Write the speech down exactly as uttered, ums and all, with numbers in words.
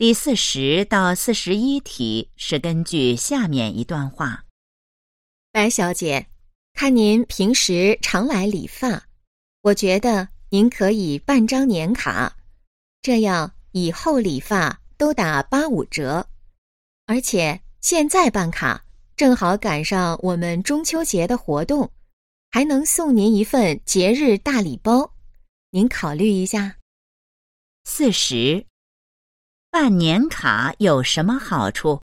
第四十到四十一题是根据下面一段话。 白小姐，看您平时常来理发，我觉得您可以办张年卡，这样以后理发都打八五折。而且现在办卡，正好赶上我们中秋节的活动，还能送您一份节日大礼包，您考虑一下。 四十，办年卡有什么好处？